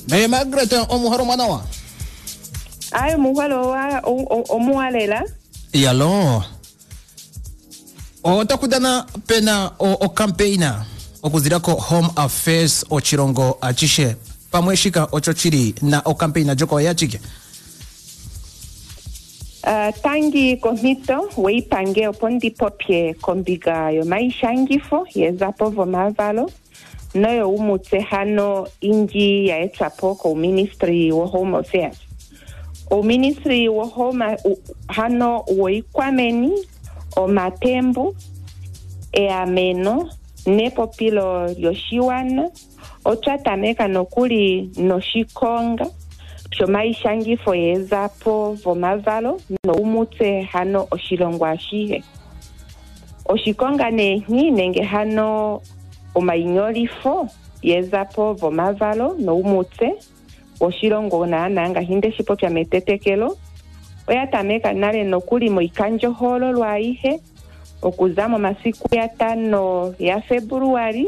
Margaret omuhoro mwana wa. Ayo muhalo wa omualela. Yalo. Otakudana pena o campaigner okuzirako Home Affairs ochirongo achishe pamweshika ochochiri na o campaigner joko yachike. Tangi komito weipange opondi popie kombiga yo maishangifo yezapo vomavalo noyo umutse hano inji ya etsapo ko Ministry wa Home Affairs. O Ministry wa Home hano woikwameni o matembu e ameno nepo pilo yoshiwana o tratameka nokuli no shikonga shomaishangifo yezapo vomavalo no umutse hano oshilongo ashihe. Oshikonga nenge hano omainyolifo yezapo vomavalo no umutse oshilongo nanga hinde shipo pya metetekelo oyatameka nale nokuli moikanjo holo lwaihe okuzamo masiku ya 5 ya Februari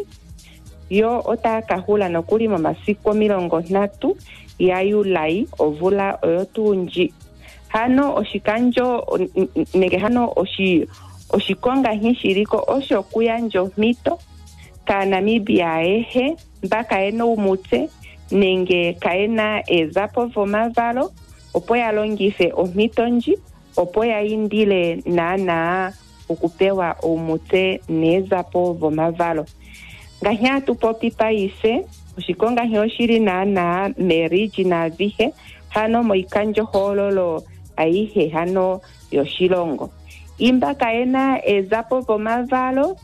yo otakahula nokuli mo masiku 30 ya Julai ovula oyotunji hano oshikanjo nenge hano oshikonga hishiriko osho kuyanjo mito ka Namibia ehe mbaka eno umutse nenge kaena ezapo vomavalo opo ya longife omitonji opo ya indile na ukupewa umutse nezapo vomavalo ngahya tupopi paise oshikonga hyo shiri na meriji na vihe hano moikanjo hololo aihe hano yoshilongo imba kaena ezapo vomavalo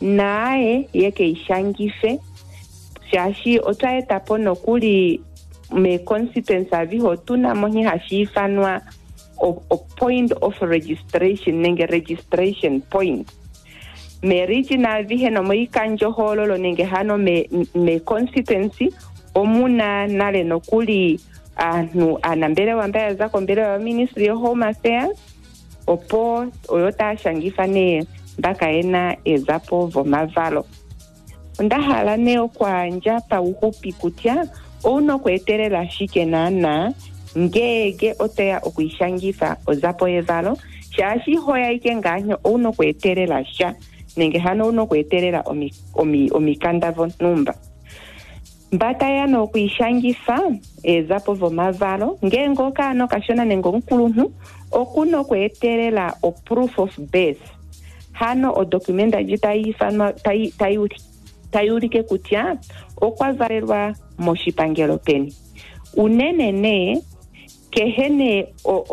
nae yeke ishangife shashi otaetapo nokuli me constituency aviho tuna mohi hashifanwa o point of registration nenge registration point me regional vihe no moikanjo hololo nenge hano me constituency omuna nale nokuli anambele wambaya zako mbele wa Ministry of Home Affairs opo oyota shangifane mbaka ena ezapo vomavalo ndahala neo kwa njapa uhupi kutia ono kweterela shike nana ngege oteya okuishangifa ozapo evalo shashi hoya ike nganyo ono kweterela sha nenge hano ono kweterela omikandavo numba mbata ya no kuishangifa ezapo vomavalo ngengo kano kashona nengo nkulunhu okuno kweterela o proof of birth hano o documenta jitaifanwa tayurike kutia okwazalelwa moshipangelo peni unenene kehene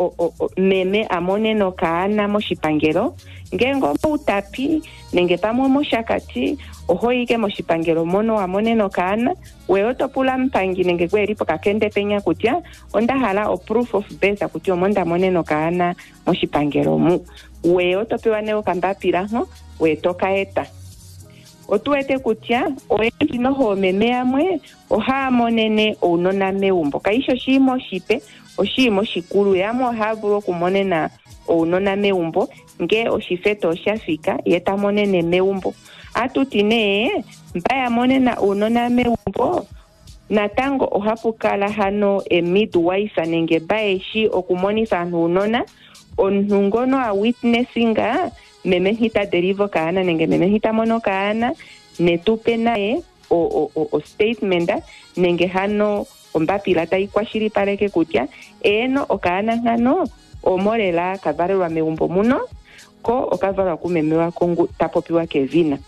meme amoneno kaana moshipangelo ngengo utapi nenge pamwe moshakati ohoike moshipangelo mono amoneno kaana weotopula mpangi nenge kweripo kakende penya kutia ondahala o proof of birth akuti omonda moneno kaana moshipangelo mu weotopewa neo kambapira ho wetokaeta otuwete kutia oyendi noho meme amwe oha monene unona meumbo kaisho shimo shipe oshimo shikulu yamo havulu kumonena unona meumbo nge oshifeto oshafika yeta monene meumbo atutine mbaya monena unona meumbo natango ohapukala hano midwife nenge baeshi okumonisa unona onungono a witnessinga meme hita derivo kaana nenge meme hita mono kaana netupe nae o statement nenge hano ombapila taikwashiri pareke kutia eno okaana hano omolela kavalelwa meumbo muno ko okavalwa kumemewa kongu tapopiwa kevina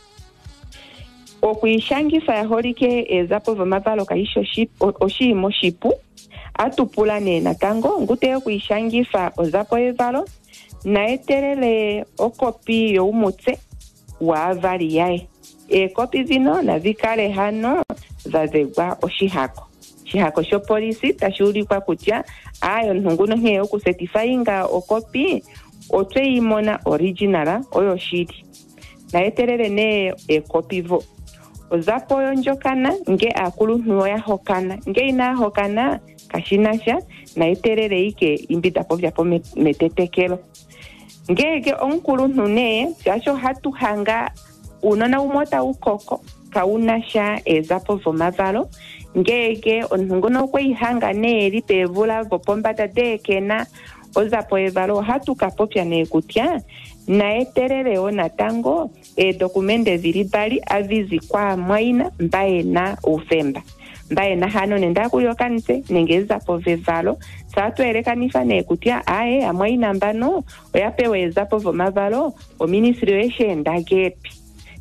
okuishangifa ya holike ezapo vomavalo kaisho oshimo shipu atupula ne natango ngute okuishangifa ozapo evalo naeterele okopi yo umutse wa avali yae kopi zino na vikale hano zazegwa oshihako sho polisi tashuulikwa kutia ayo nhunguno hie okusetifyinga okopi otweimona originala oyo shiri naeterele ne kopi vo ozapo yonjokana nge akulu ya hokana nge ina hokana kashinasha naeterele ike imbitapo vyapo metetekelo ngege onkulu ntune shasho hatu hanga unona umota ukoko kaunasha ezapo vomavalo ngege onhungono kweihanga neri pevula vopombata dekena ozapo evalo hatukapopya nekutya naeterereo natango dokumende vilibali avizi kwa mwaina mbaena ufemba mbaena hano nenda kuliokanise nengezapo vevalo saatuelekanifa nekutya ae amwaina mbano oyapewa ezapo vomavalo oministry eshenda gepi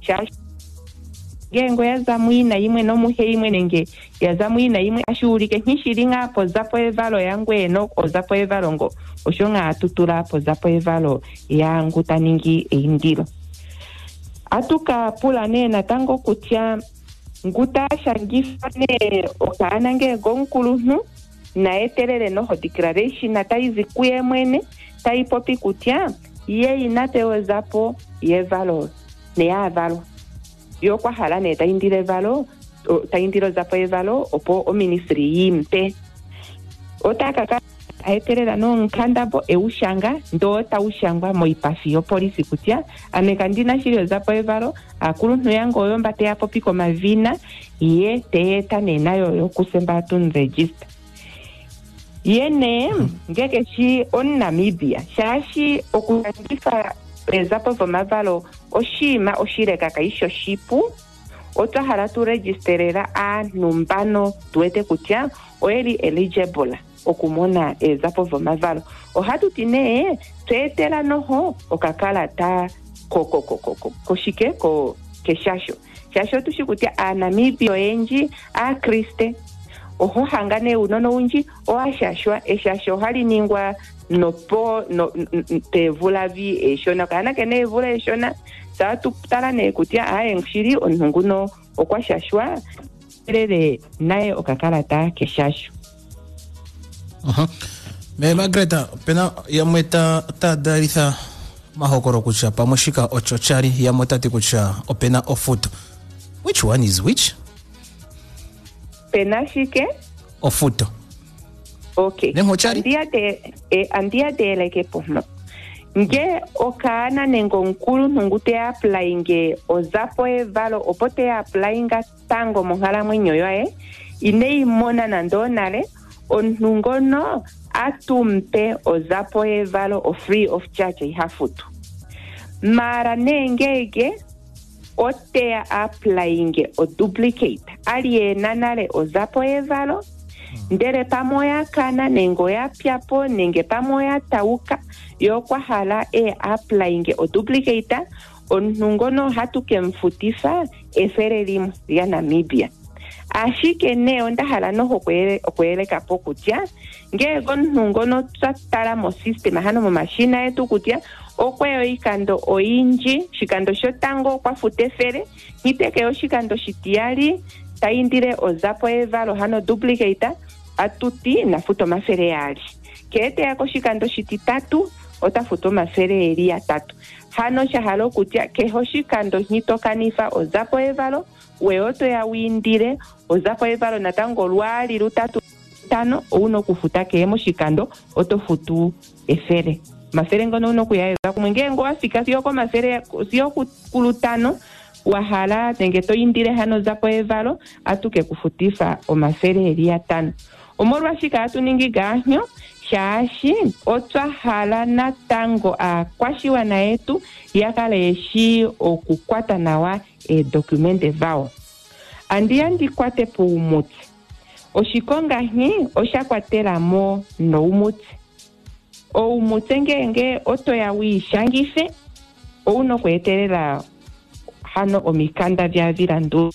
gengo yaza mwina imwe nomuhe imwe nenge yaza mwina imwe ashurike nhishiringa po zapo evalo yangu eno ozapo evalo ngo oshonga atutula po zapo evalo yangu taningi eindilo atuka pula ne natango kutya nguta shangifa ne okaana nge gonkulunu na eterere noho declaration na taizi kuye mwene taipopi kutya ye inatewe zapo yevalo ne ya valo yo kwa hala ne taindile valo taindilo zapo evalo opo o ministry yimpe otaka aeterera no nkandabo eushanga ndo taushangwa moipafi yo polisi kutya amekandina shirio zapo evalo akuluntu yango yomba te apo piko mavina ye teeta nenayo yo kusemba tun register yene ngeke shi on Namibia shashi okuandika ezapo vomavalo oshima oshireka kaisho shipu otahala tu registerera numbano tuete kutya oeli eligible okumona ezapo vomavalo ohatu tine tuetela noho okakala ta koshike keshasho shasho tushikutya Namibia oyenji Kriste oho hangane unono unji oashashwa eshasho hali ningwa nopo tevulavi eshona kana kene evula eshona saatu tala ne kutya ngshiri onhunguno okwashashwa erere naye okakalata keshasho. Me Margareta pena yamweta tadariza mahokoro kucha pamoshika ochochari yamwetati kucha opena ofuto. Which one is which? Pena shike ofuto. Okay. Andia de leke pohno. Nge okaana nengo nkulu nungute applyinge ozapo evalo opote applyinga tango monhala mwenyo yoe inei mona nandonale onungono atumpe ozapo evalo o free of charge ihafutu mara nengege otea applyinge o duplicate aliena nale ozapo evalo ndere pamoya kana nengo ya piapo nenge pamoya tauka yokwa hala applyinge o duplicate onungono hatuke mfutifa eferelimu ya Namibia ashike ne onda hala noho kweleka pokutya ngego nungono tsatala mo system hano mo machine yetu kutya okweyo ikando oinji shikando shotango kwa futefere hiteke yo shikando shitiali taindire ozapo evalo hano duplicate atuti na futo mafere yali kete yako shikando shititatu otafuto mafere eri ya tatu hano shahalo kutya keho shikando hitokanifa ozapo evalo weoto ya windire ozapo evalo natango lwali lutatu tano uno kufuta kemo shikando otofutu efere mafere ngono uno kuyaeza kumwenge ngo afika siyoko mafere siyoku kulutano wahala nenge toindire hano zapo evalo atuke kufutifa o mafere eri ya tano omorwa shika atuningi ganyo shashi otwa hala natango akwashiwa na yetu yakaleshi okukwata nawa documente vao andi kwate po umuti oshikonga hi oshakwatela mo no umuti o umuti ngenge oto ya wishangife ouno kweterera hano omikanda vya virandu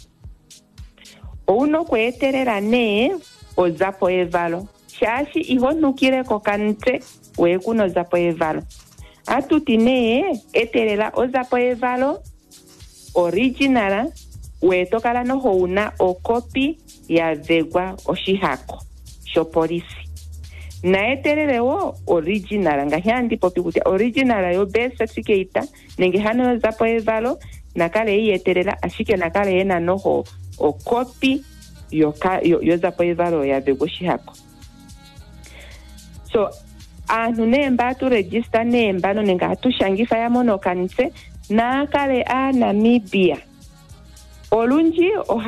ouno kweterera ne ozapo evalo shashi ihonukire kokante wekuno zapo evalo atutine eterera ozapo evalo original wetokala no houna o copy ya vegwa oshihako sho polisi na etererewo original ngahandi popi kutia original yo birth certificate nenge hano zapo evalo nakale yeterera ashike nakale ena noho o copy yo zapo evalo ya vegwa oshihako so anu nemba tu register nemba no nenga tu shangifa ya mono kanise na kale Namibia olunji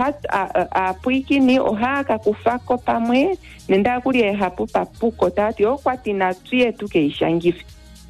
apwikini ohaka kufako pamwe nenda kuli hapu papuko tati okwatina tuye tukeishangife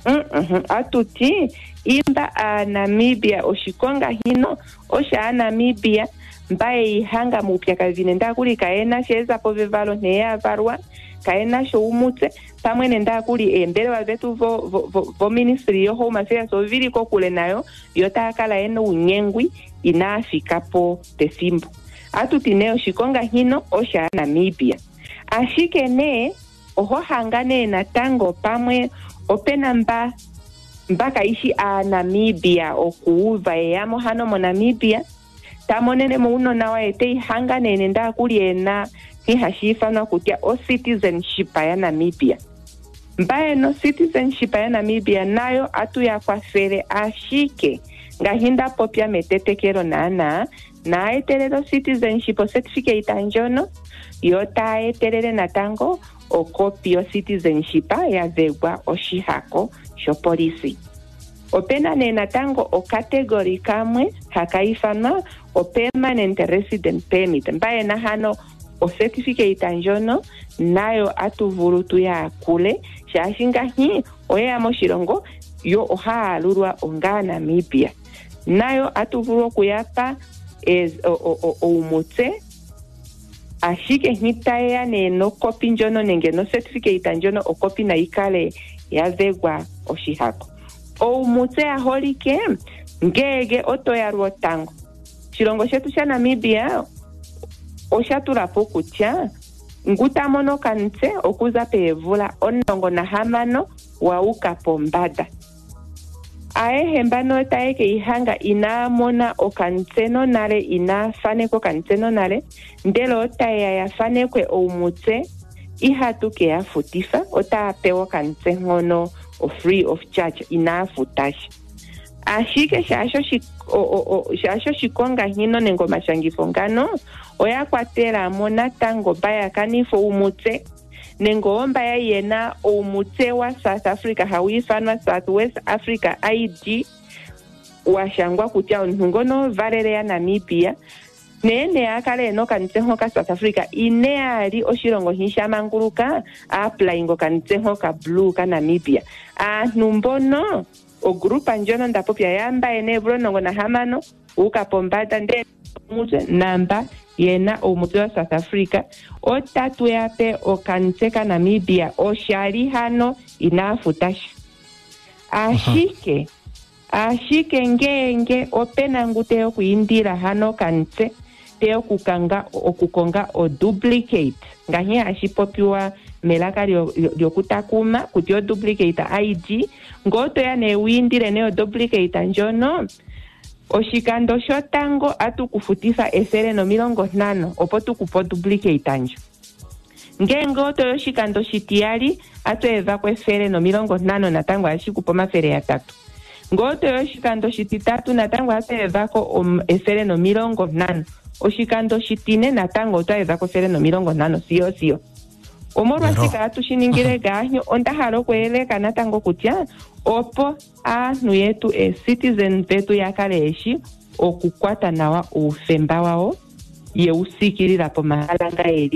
atuti imba Namibia oshikonga hino osha Namibia mbaye ihanga mupya kavine nda kuli kaena sheza povevalo neya varwa kaena sho umutse pamwe nenda kuli embelewa vetu vo ministry yo home affairs ovili kokule nayo yotakala eno unyengwi inafikapo tethimbo atuti neo shikonga hino osha Namibia ashike ne oho hangane natango pamwe opena mbaka ishi Namibia okuuva eyamo hano mo Namibia tamonene mo unona wa ete hangane nenda kuli ena hashifana kutia o citizenship ya Namibia mbaye no citizenship ya Namibia nayo atu ya kwafere ashike ngahinda popya metetekero na etelero citizenship certificate anjono yota etelere natango o copy o citizenship ya vegwa oshihako sho polisi opena ne natango o category kamwe hakaifanwa o permanent resident permit mbaye na hano o certificate anjono nayo atuvulu tuya kule shashinga hi oya moshilongo yo oha lurwa onga Namibia nayo atuvulu kuyapa umutse ashike hitaya ne no copy njono nenge no certificate anjono o copy na ikale ya vegwa oshihako umutse aholike ngege oto ya ruotango shilongo shetu sha Namibia oshatulapo kutya ngutamono kanitse okuza pevula 16 wauka pombada ahembano taeke ihanga inamona okantseno nale inafaneko kantseno nale ndelo otaya yafanekwe umutse ihatuke yafutifa otapewa kantse ngono free of charge inafutashi ashike shasho shikonga hino nengo mashangifo ngano oya kwatela mona tango baya kanifo umutse nengo omba ya yena umutse wa South Africa hawifanwa South West Africa ID washangwa kutia onhungono valere ya Namibia nene akale no kanitseho ka South Africa ineali oshilongo hishamanguluka applyingo kanitseho ka blue ka Namibia numbono o group anjono ndapopya yamba ene vulonongo na hamano uka pombada nde mutwe namba yena umutwe wa South Africa otatu yape okanitseka Namibia oshali hano inafutashi ashike ngenge opena ngute okuindira hano kanitse teo okukonga o duplicate ngahi ashipopiwa melaka lyokutakuma kuti o duplicate ID ngoto ya ne windire ne o duplicate njono oshikando shotango atukufutisa 50 opo tukupo duplicate anjo ngengoto yoshikando shitiyali atueva kwe 50 natango ashikupo 300 ngoto yoshikando shititatu natango atueva ko 50 oshikando shitine natango atueva ko 50 siyo omorwa sika atushiningire gahnyo ondahalo kweleka natango kutya opo anu yetu citizen vetu yakaleshi okukwata nawa ufemba wao ye usikirira po mahala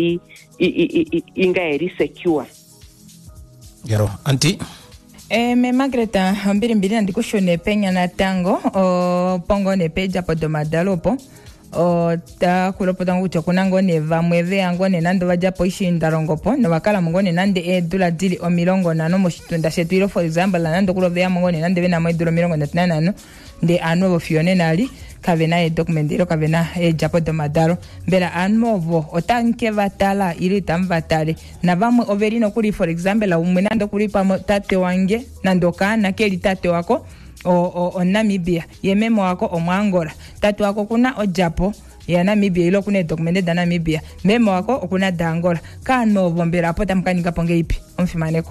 nga eri secure yaro anti me Magreta mbiri ndikushone penya natango pongo ne peja podo madalopo ta kulopota ngucho kunango ne vamweve yango ne nando vajapo ishinda rongopo no wakala mungone nande dula dili o50 moshitunda shetu for example nando kulovea mungone nande vena mwedula 50 nde anovo fione nali kavena documentero kavena japo do madaro mbera anovo otanke vatala ili tamvatale na vamwe overino kuli for example umwe nando kuli pa tate wange nando kana keli tate wako o Namibia yememo wako omwangola tatu wako kuna ojapo ya Namibia ilo kuna documented da Namibia memo wako okuna da Angola kano bombera apota mkanika ponge ipi omfimaneko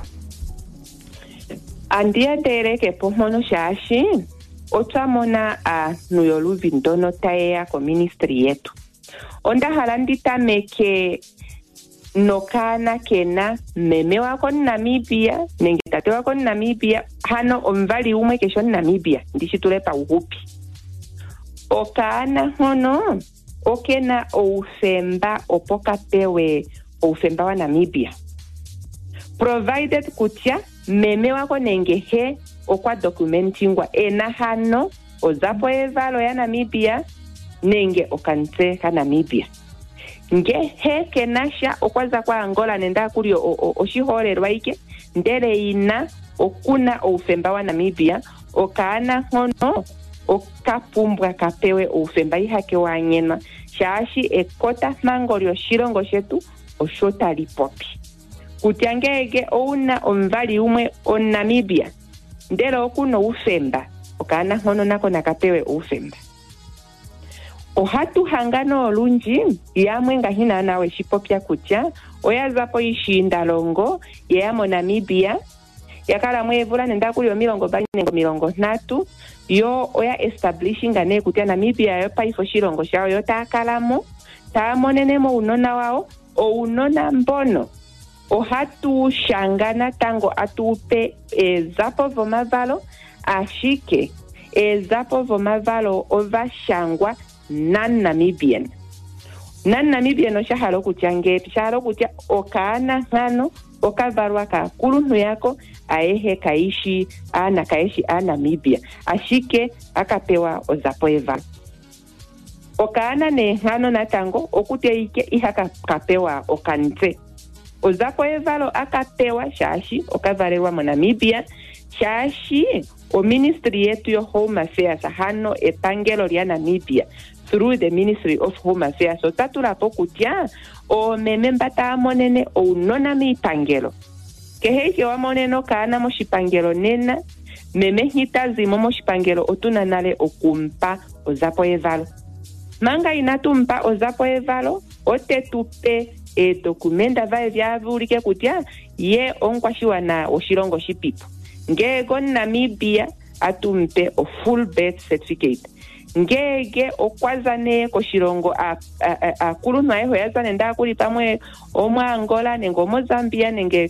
andia tereke pomono shashi otsamona nuyoluvi ndono taeya ko ministry yetu onda halandita meke nokana kena meme wako Namibia nenge tate wako Namibia hano omvali umwe kesho Namibia ndichitule pa uhupi okana hono okena oufemba opokapewe oufemba wa Namibia. Provided kutya meme wako nenge he okwa dokumentingwa enahano ozapo evalo ya Namibia nenge okantse ka Namibia. Nge he kenasha okwaza kwa Angola nenda kuli oshiholerwa ike ndele ina okuna oufemba wa Namibia okaana hono okapumbwa kapewe oufemba ihake wanyena shashi ekota mango lyoshilongo shetu oshota lipopi. Kutiangege ouna omvali umwe on Namibia ndele okuno ufemba okaana hono nako nakapewe ufemba. Ohatu hangano olunji yamwe ngahina nawe shipopya kutya oyazapo ishindalongo ya mo Namibia yakala mwevula nenda kuli 2023 yo oya establishinga ne kutya Namibia yo paifo shilongo shawo yo takalamo taamonenemo unona wao unona mbono ohatu shangana tango atupe ezapo vomavalo ashike ezapo vomavalo ovashangwa non-Namibian. Non-Namibian oshahalo kutya ngepi shahalo kutya okaana hano okavarwa ka kuluntu yako aehe kaishi Namibia ashike akapewa ozapo evalo. Okaana ne hano natango okuteike ihaka kapewa okantse. Ozapo evalo akapewa shashi okavarelwa mo Namibia shashi o ministry yetu yo Home Affairs hano epangelo lya Namibia through the Ministry of Home Affairs otatulapo kutya o meme mbata monene unona mipangelo kehe wamoneno kana mo shipangelo nena meme hitazimo mo shipangelo otuna nale okumpa ozapo evalo manga inatumpa ozapo evalo otetupe dokumenta vae vyavulike kutya ye onkwashiwana oshilongo shipipo ngego Namibia atumpe o full birth certificate ngege okwazane koshilongo akuluntu ayeho yazane nda kuli pamwe omwa Angola nenge Mozambia nenge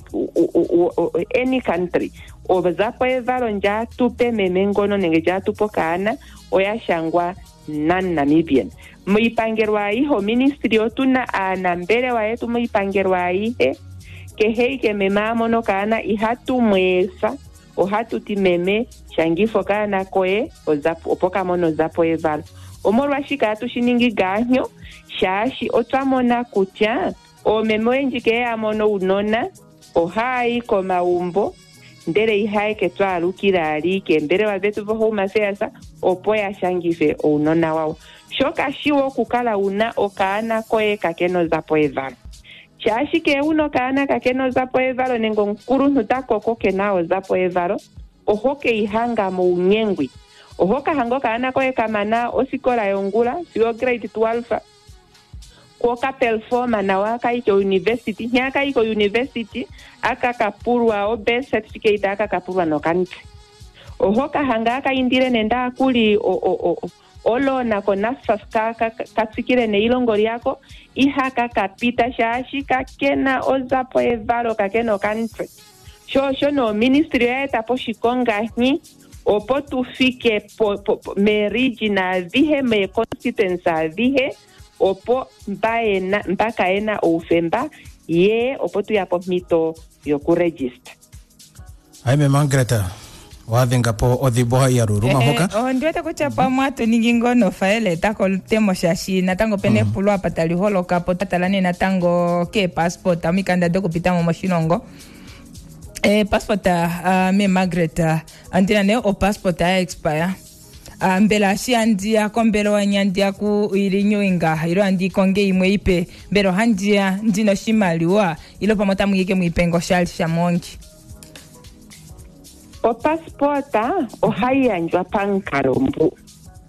any country ozapo evalo nja tupe meme ngono nenge ja tupo kana oyashangwa non-Namibian. Muipangerwa iho ministry otuna anambelewa yetu muipangerwa ihe keheike mema mono kana ihatu mwesa ohatu timeme shangifo kana koe ozapo opoka mono zapo evalo omorwa shika atu shiningi ganyo shashi otwamona kutya o meme wenjike ya mono unona ohai komaumbo ndele ihai ketwalukira alike mbelewa vetu vo Home Affairs opo ya shangife unona wao shoka shiwo kukala una okaana koe kakeno zapo evalo shashi ke uno kaana kakeno zapo evalo nengo nkuruntu takoko kenao zapo evalo ohoke ihanga mu unyengwi ohoka hango kaana koe kamana osikola yongula siyo grade 12 koka performa na waka iko university nyaka iko university aka kapurwa o birth certificate aka kapurwa no kanti ohoka hanga aka indire nenda kuli olona konasfas katsikire ne ilongo lyako ihaka kapita shashi kakena ozapo evalo kakeno country shosho no ministry yaeta po shikonga hi opo tufike me region vihe me constituency vihe opo mpaka ena ufemba ye opo tuyapo mito yokuregister. Aime Margareta wavenga po odhiboha ya ruruma hoka ndiwete kuchapa mwatu ningingo no faele tako temo shashi natango pene pulwa patali holoka po tatalani natango ke passport amikanda doko pitamo moshinongo passport me Margareta antina ne o passport a expire mbela shi andia kombelo wanyandia ku ilinyoinga ilo andi konge imwe ipe mbelo handia ndino shimaliwa ilo pamota mwike mwipengo shali shamongi o passporta o hayanjwa pankarombu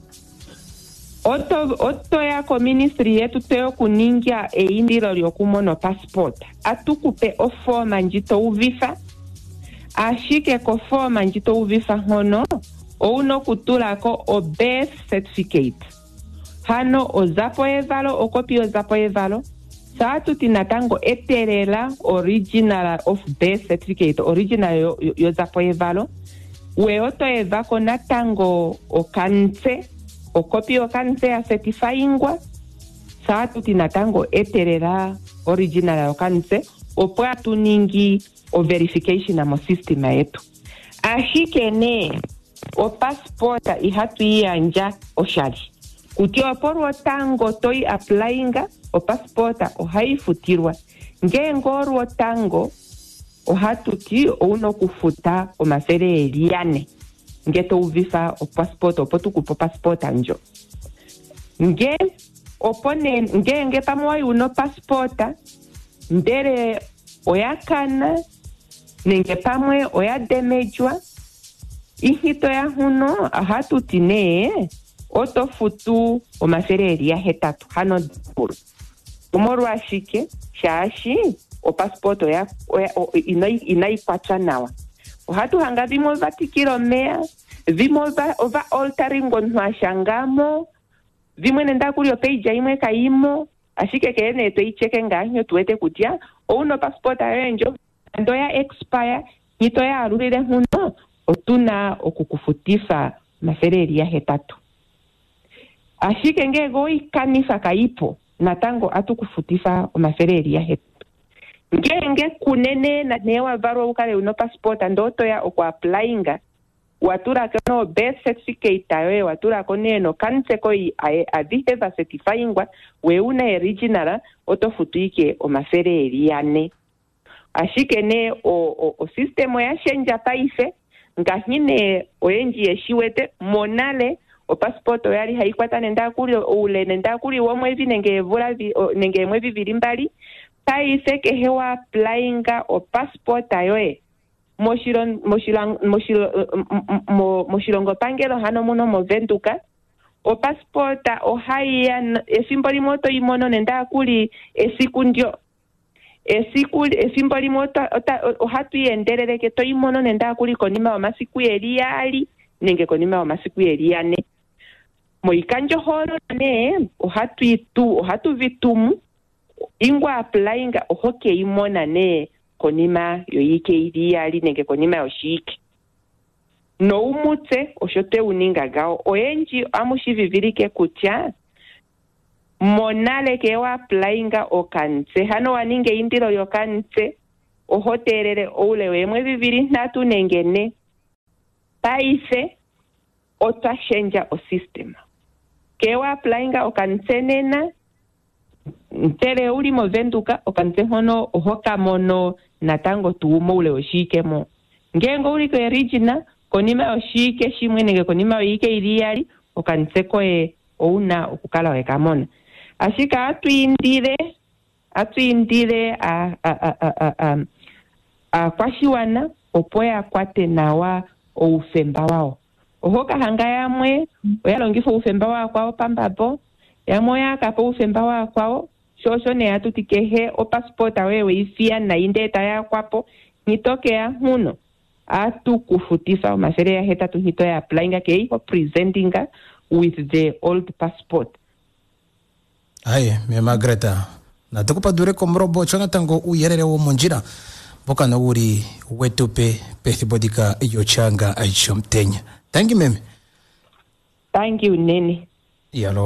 oto yako ministry yetu teo kuningia indilo lyokumono passport atukupe o forma njito uvifa ashike ko forma njito uvifa hono ouno kutulako o birth certificate hano ozapo evalo okopi ozapo evalo saatu tinatango eterela original of birth certificate original yo zapo evalo weoto evako natango okantse okopi okantse a certifyingwa saatu tinatango eterera original yokanse opo atuningi o verification amo system yetu. Ashikene o passporta ihatu ianja oshali. Kuti oporo tango toi applyinga o passporta o haifutirwa. Ngengoru o tango o hatuti uno kufuta o mafere eliane. Ngeto uvifa o passporta opotu kupo passporta njo. Nge pamoi uno passporta ndere oyakana nenge pamwe oya demejwa ihito ya huno ahatutine otofutu o mafereri ya hetatu hano dipuru umoru ashike shashi o passport oya inaikwacha nawa ohatu hanga vimo vatikiro mea vimo ova alteringo nwashangamo vimwe nenda kuri opeja imwe kaimo ashike kene toicheke nganyo tuwete kutia uno passport ayenjo ndo ya expire nito ya arurire huno otuna okukufutifa mafereri ya hetatu. Ashike ngego ikanisa kaipo natango atukufutifa mafereri ya hetatu. Ngenge kunene na newa varo ukale uno passport ndoto ya oku applyinga watura kono birth certificate tayo watura koneno kanse koi adiheva certifyingwa we una original otofutuike o mafereri yane. Ashike ne o system ya shenja paife ngahine oyenji yeshiwete monale o passport yali haikwata nenda kuri ule nenda kuri womwevi nenge vula nenge mwevi vilimbali paife ke hewa applyinga o passport ayoe moshilongo pangelo hano muno movenduka o passporta o haya esimboli moto imono nenda kuri esikundio esimboli moto ohatu yenderere ke toimono nenda kuri konima wa masiku yali nenge konima wa masiku yane moikanjo horo ne ohatu vitumu ingwa applyinga ohoke imona ne konima yoyike yali nenge konima yoshike no umutse oshote uninga gao oyenji amushivivirike kutya monale ke wa applyinga okanse hano waninge indiro yokanse ohoterere oule wemwe viviri ntatu nenge ne paife otwashenja o system ke wa applyinga okanse nena ntere uli movenduka okanse hono ohoka mono natango tuumo ule oshikemo ngengo uli ko original konima yoshike shimwe nenge konima yoyike iliyali okanse koe ouna okukala wekamona ashika atuindire kwashiwana opo ya kwate nawa oufemba wao ohoka hanga yamwe oyalongifa ufemba wao kwao pambabo yamwe yakapo ufemba wao kwao shosho ne atutikehe o passport awewe ifia na indeta ya kwapo nitoke ya huno atu kufutifa masere ya hetatu hito ya applyinga ke iho presentinga with the old passport. Aye, me Margareta. Na tukupa dure komrobo changa tango uyerere wo monjira. Boka na uri wetupe pethibodika yochanga aichomtenya. Thank you, meme. Thank you, Nene. Yalo.